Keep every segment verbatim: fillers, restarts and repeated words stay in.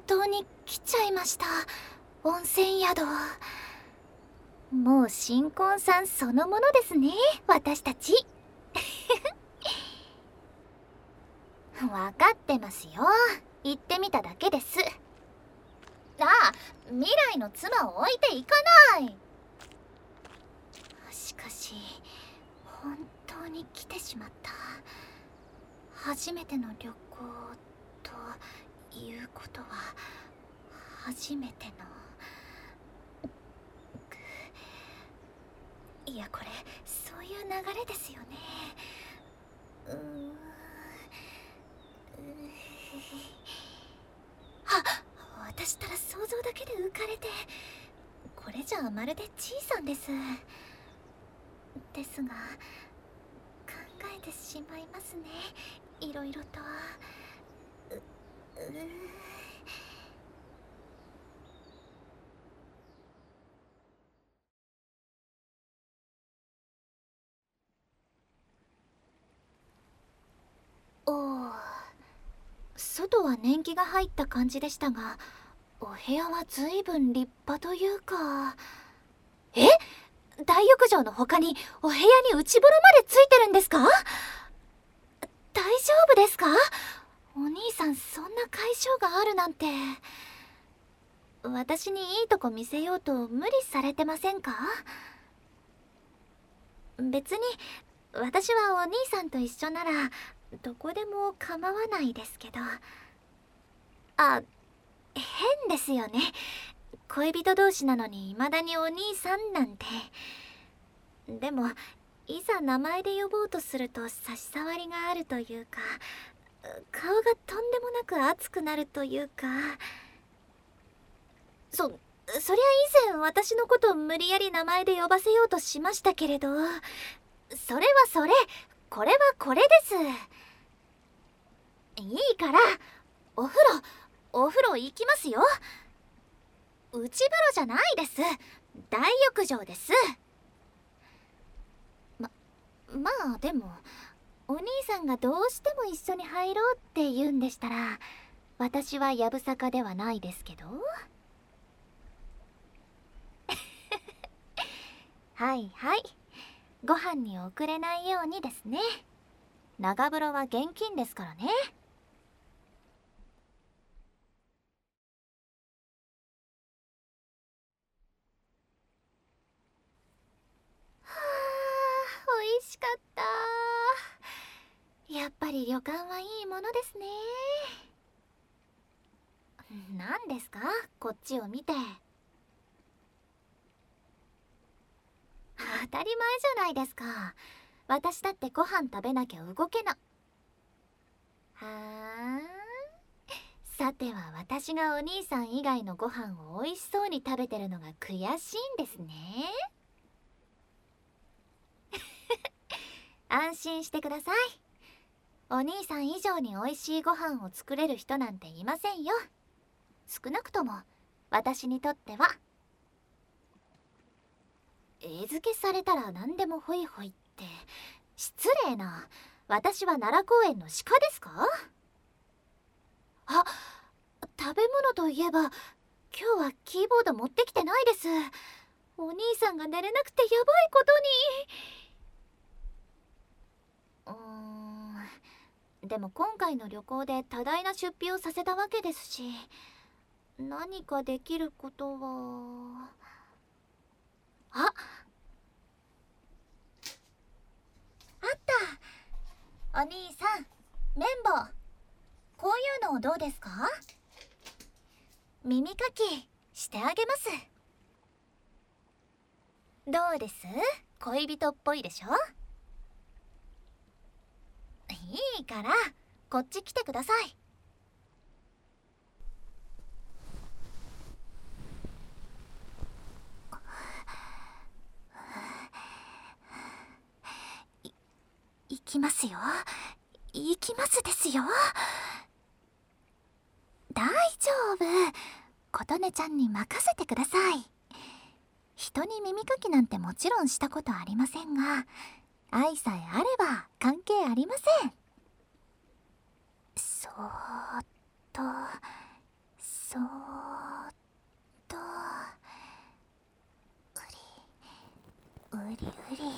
当に来ちゃいました。温泉宿。もう新婚さんそのものですね、私たち。分かってますよ。言ってみただけです。ああ、未来の妻を置いていかない。しかし本当に来てしまった。初めての旅行ということは初めての。いや、これそういう流れですよね。うーん。あ、私たら想像だけで浮かれて、これじゃあまるでちいさんです。ですが考えてしまいますね、いろいろと。ううおお、外は年季が入った感じでしたが、お部屋は随分立派というか。え、大浴場の他にお部屋に内風呂までついてるんですか？大丈夫ですか？お兄さん、そんな解消があるなんて。私にいいとこ見せようと無理されてませんか？別に私はお兄さんと一緒ならどこでも構わないですけど。あ、変ですよね。恋人同士なのに未だにお兄さんなんて。でもいざ名前で呼ぼうとすると差し障りがあるというか、顔がとんでもなく熱くなるというか。そそりゃ以前私のことを無理やり名前で呼ばせようとしましたけれど、それはそれ、これはこれです。いいからお風呂お風呂行きますよ。内風呂じゃないです、大浴場です。ままあでもお兄さんがどうしても一緒に入ろうって言うんでしたら、私はやぶさかではないですけど。はいはい、ご飯に遅れないようにですね。長風呂は現金ですからね。はあ、美味しかった。やっぱり旅館はいいものですね。何ですか、こっちを見て。当たり前じゃないですか。私だってご飯食べなきゃ動けな。はあ。さては私がお兄さん以外のご飯を美味しそうに食べてるのが悔しいんですね。安心してください。お兄さん以上に美味しいご飯を作れる人なんていませんよ。少なくとも私にとっては。餌付けされたら何でもホイホイって失礼な。私は奈良公園の鹿ですか？あ、食べ物といえば今日はキーボード持ってきてないです。お兄さんが寝れなくてやばいことに。うーん、でも今回の旅行で多大な出費をさせたわけですし、何かできることは。あ、あった。お兄さん、綿棒、こういうのどうですか？耳かきしてあげます。どうです？恋人っぽいでしょ？いいからこっち来てください。い行きますよ、行きますですよ。大丈夫、琴音ちゃんに任せてください。人に耳かきなんてもちろんしたことありませんが、愛さえあれば関係ありません。そーっと、 そーっとうりうりうり。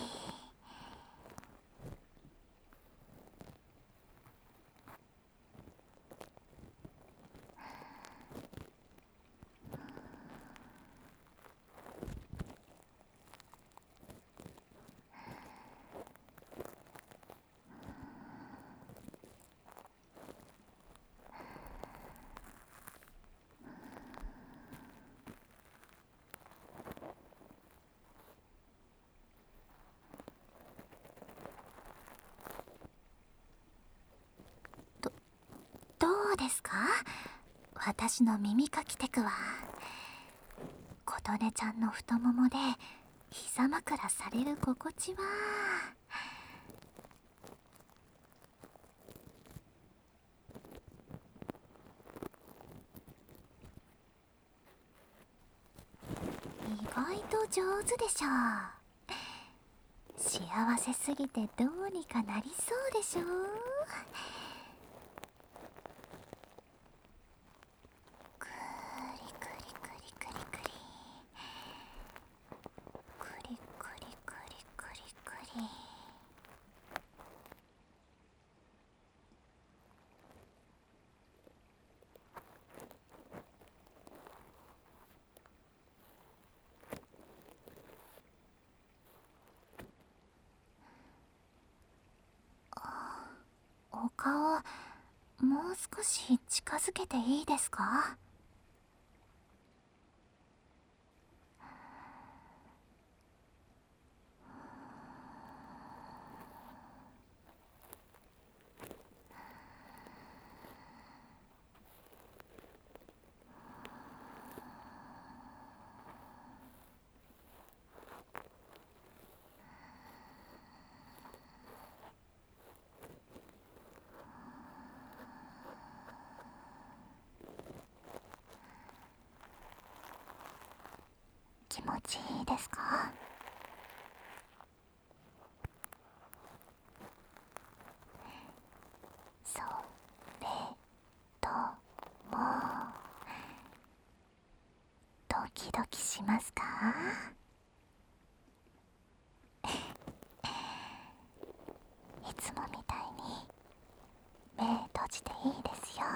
どうですか、私の耳かきテクは。琴音ちゃんの太ももで膝枕される心地は。意外と上手でしょう。幸せすぎてどうにかなりそうでしょう。くりくりくりくりくりくりくりくりくりくり。お顔、もう少し近づけていいですか？気持ちいいですか？それともドキドキしますか？いつもみたいに目閉じていいですよ。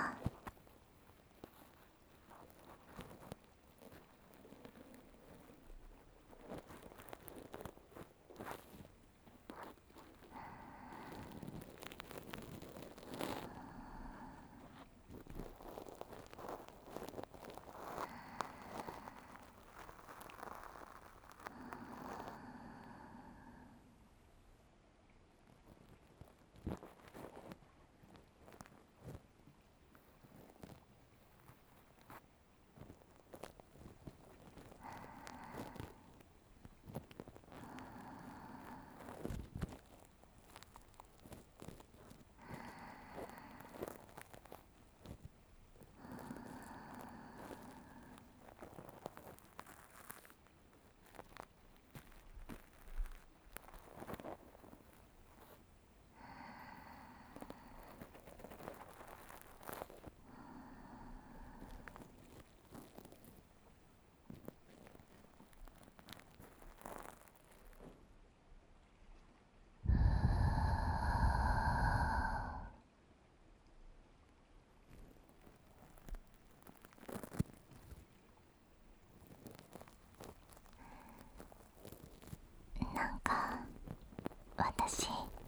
なんか私、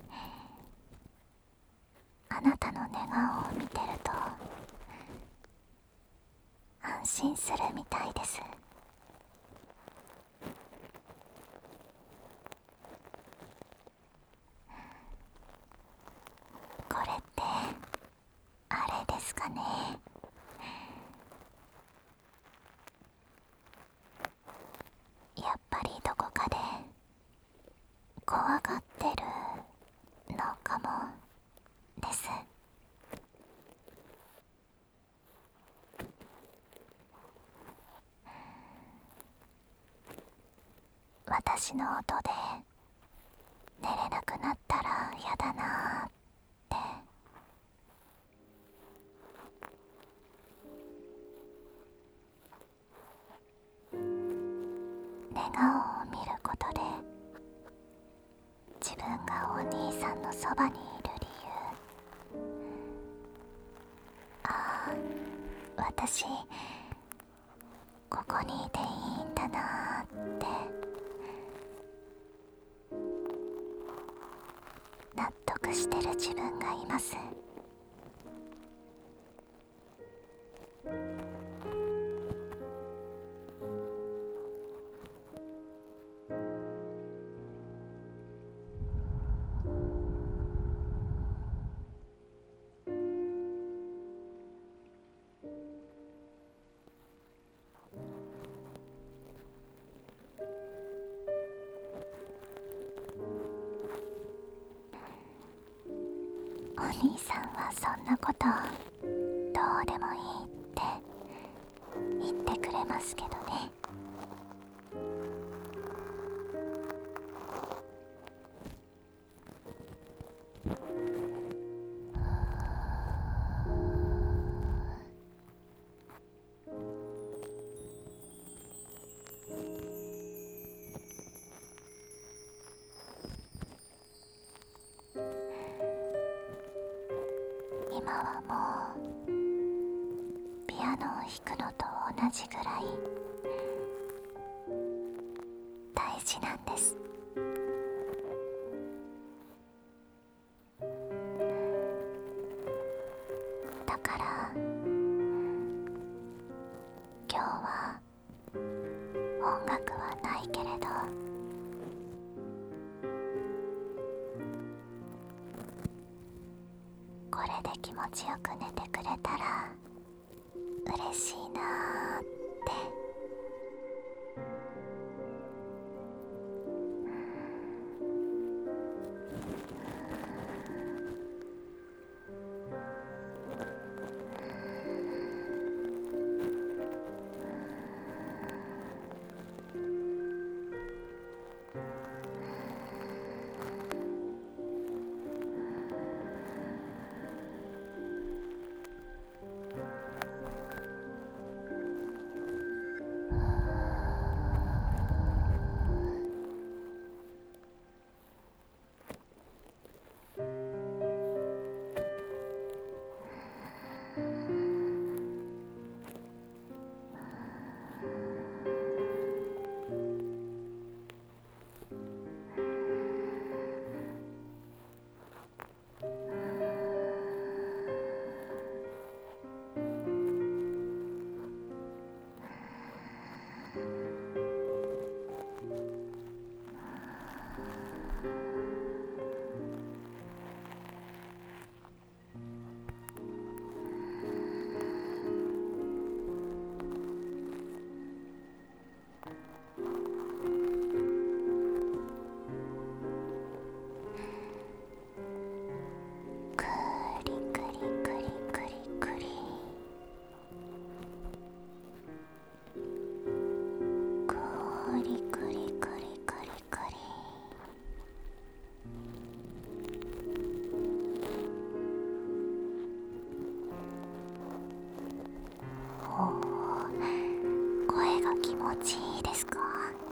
あなたの寝顔を見てると安心するみたいです。これってあれですかね。やっぱりどこかで怖がってるのかもです。私の音で寝れなくなったらやだなーって。 寝顔を見ることで自分がお兄さんのそばにいる理由、ああ、私ここにいていいんだなーって納得してる自分がいます。お兄さんはそんなことどうでもいいって言ってくれますけどね。今はもうピアノを弾くのと同じぐらい大事なんです。だから今日は音楽はないけれどこれで気持ちよく寝てくれたら嬉しいなーって。気持ちいいですか？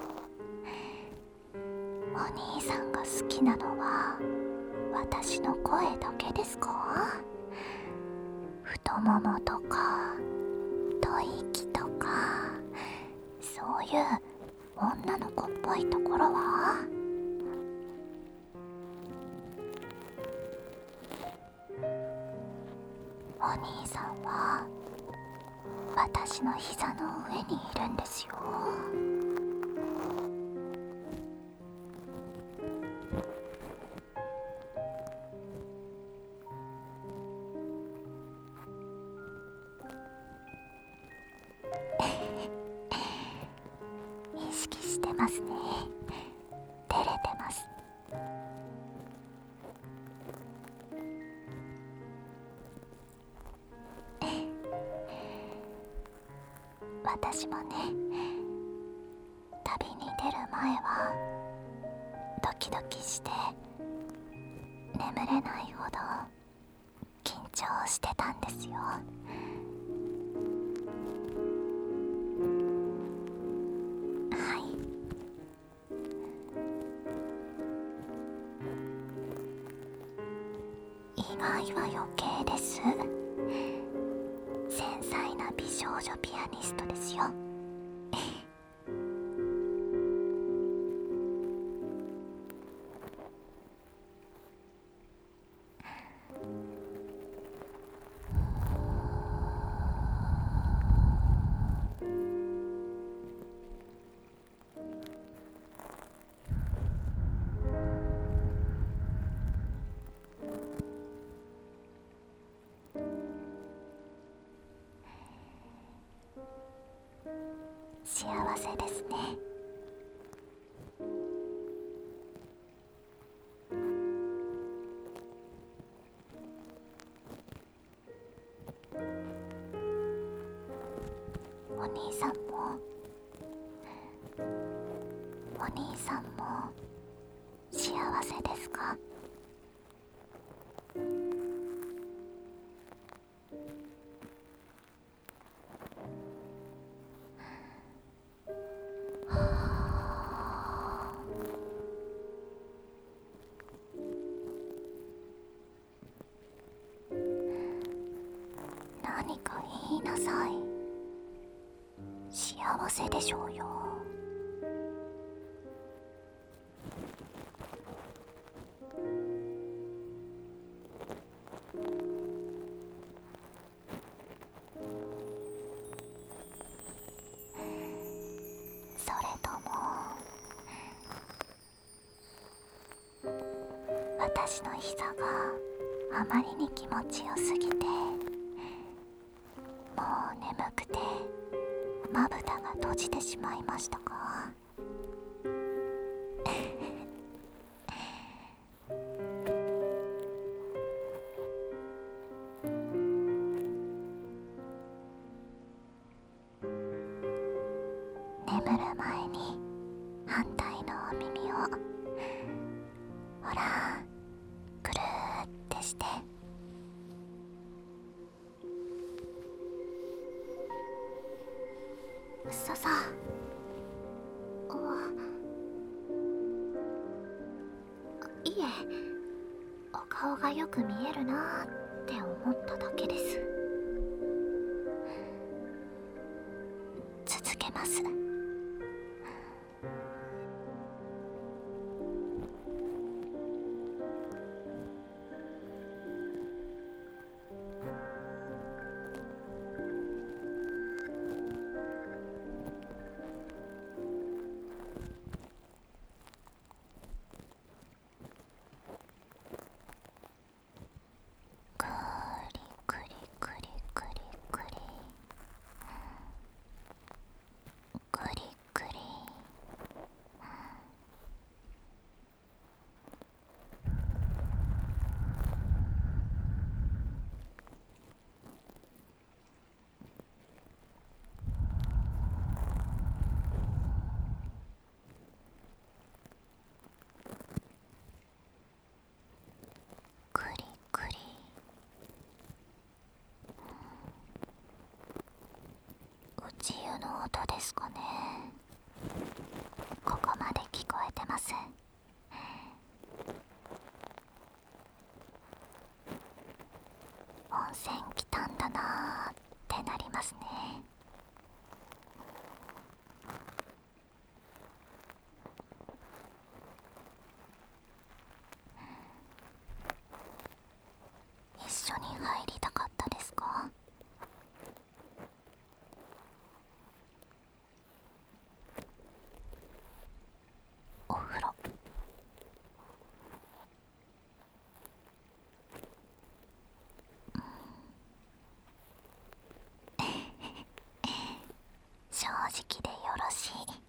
お兄さんが好きなのは私の声だけですか？太ももとか吐息とかそういう女の子っぽいところは？お兄さんは私の膝の上にいるんですよ。意識してますね。照れてます。私もね、旅に出る前はドキドキして眠れないほど緊張してたんですよ。はい、 いは余計です。繊細な美少女ピアニストですよ。幸せですね。お兄さんもお兄さんも幸せですか？何か言いなさい。幸せでしょうよ。それとも私の膝があまりに気持ちよすぎて、もう眠くてまぶたが閉じてしまいましたか？眠る前に反対のお耳をほらくるーってして。ささあ、いえ、お顔がよく見えるなーって思っただけです。続けます。くりくりくりくりくりくりくり。くりくり。宇宙の音ですかね。ここまで聞こえてます。温泉来たんだなーってなりますね。一緒に入りたかったですか？お風呂。正直でよろしい。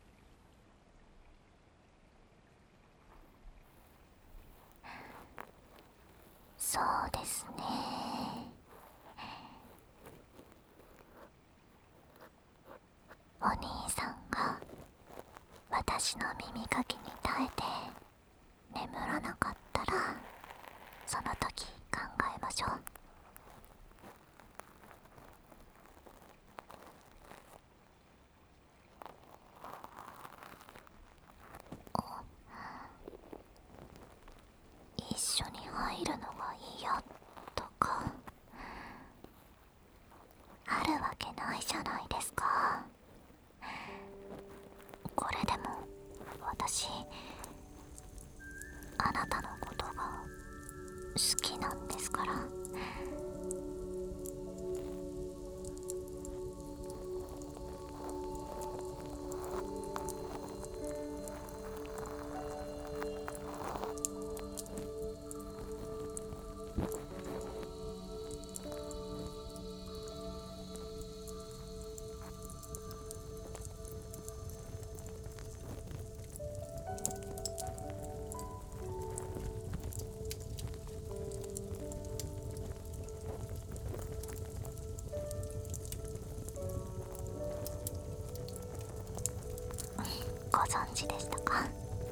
そうですね。お兄さんが私の耳かきに耐えて眠らなかったら、その時考えましょう。一緒に入るのが嫌って私あなたのことが好きなんですから。ご存知でしたか？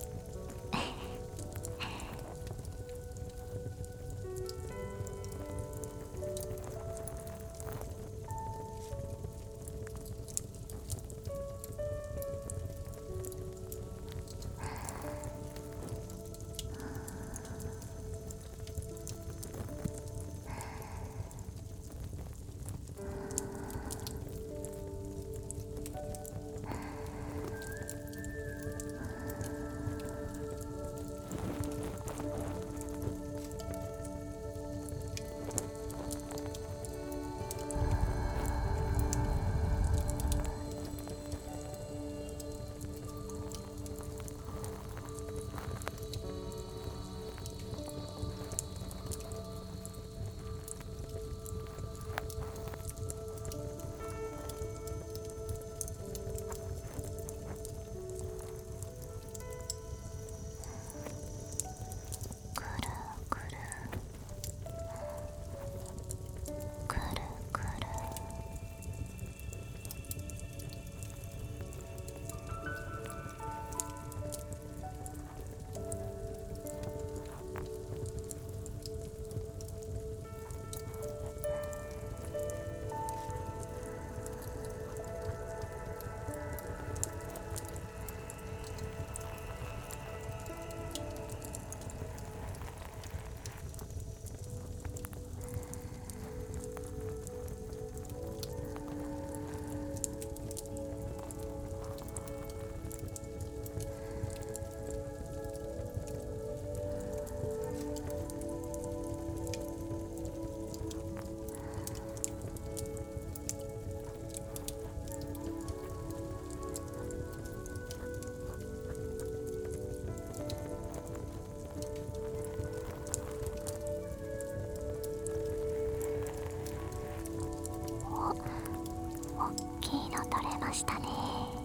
大きいの取れましたね。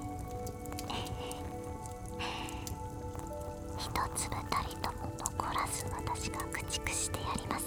一粒たりとも残らず私が駆逐してやります。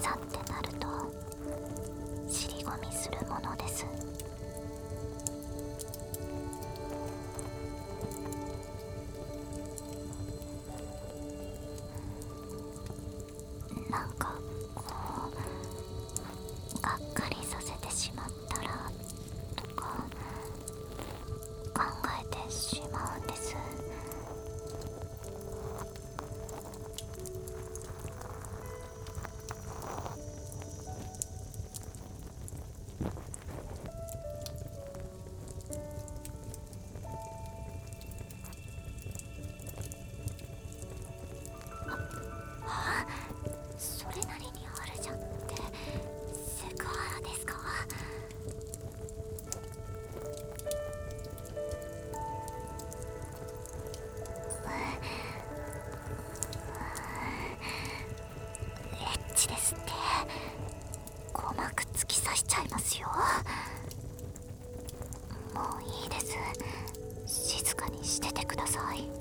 さんってなると尻込みするものです。なんかこうがっかりさせてしまったらとか考えてしまうんです。あ、それなりにあるじゃんってセクハラですか？エッチですって。鼓膜突き刺しちゃいますよ。もういいです。静かにしててください。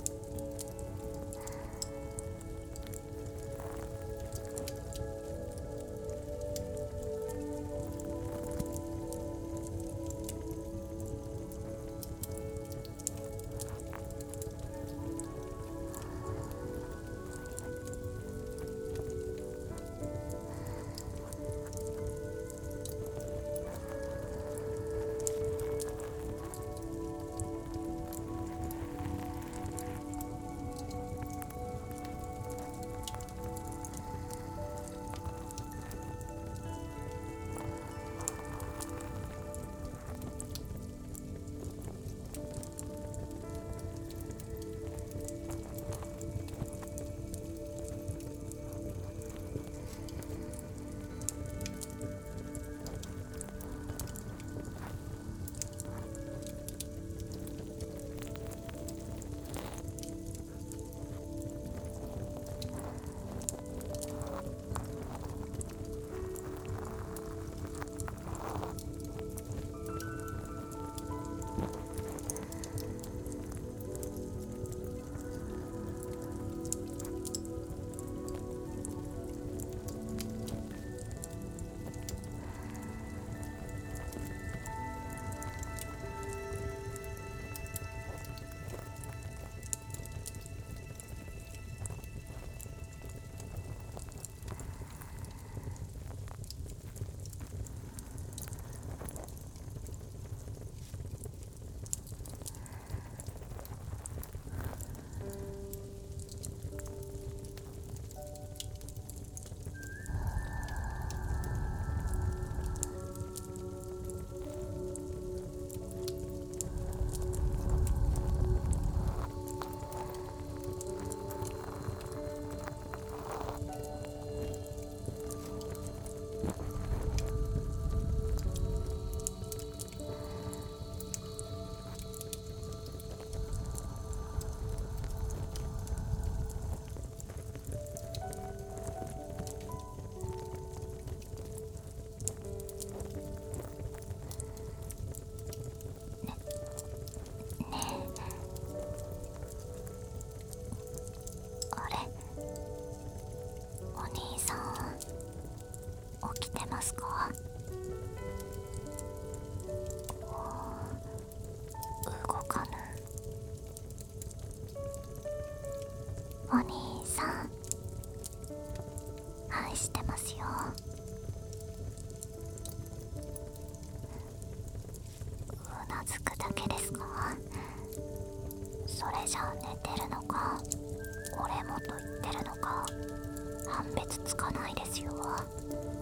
ますか？動かぬ。お兄さん、愛してますよ。うなずくだけですか？それじゃあ寝てるのか俺もと言ってるのか判別つかないですよ。